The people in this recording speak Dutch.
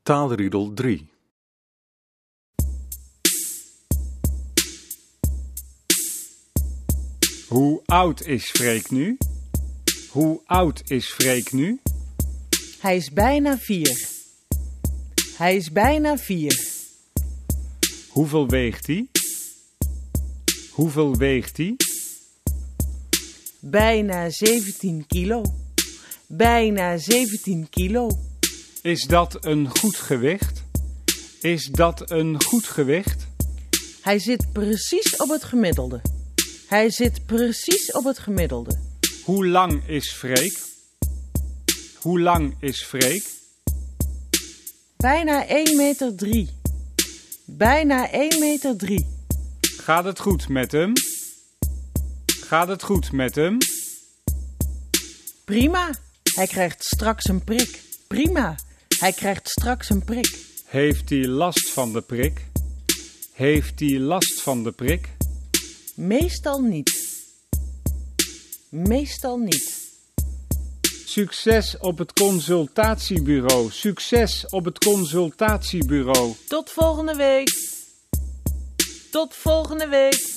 Taalriedel 3. Hoe oud is Freek nu? Hoe oud is Freek nu? Hij is bijna 4. Hij is bijna 4. Hoeveel weegt hij? Hoeveel weegt hij? Bijna 17 kilo. Bijna 17 kilo. Is dat een goed gewicht? Is dat een goed gewicht? Hij zit precies op het gemiddelde. Hij zit precies op het gemiddelde. Hoe lang is Freek? Hoe lang is Freek? Bijna 1,3 meter. Bijna 1,3 meter. Gaat het goed met hem? Gaat het goed met hem? Prima. Hij krijgt straks een prik. Prima. Hij krijgt straks een prik. Heeft hij last van de prik? Heeft hij last van de prik? Meestal niet. Meestal niet. Succes op het consultatiebureau. Succes op het consultatiebureau. Tot volgende week. Tot volgende week.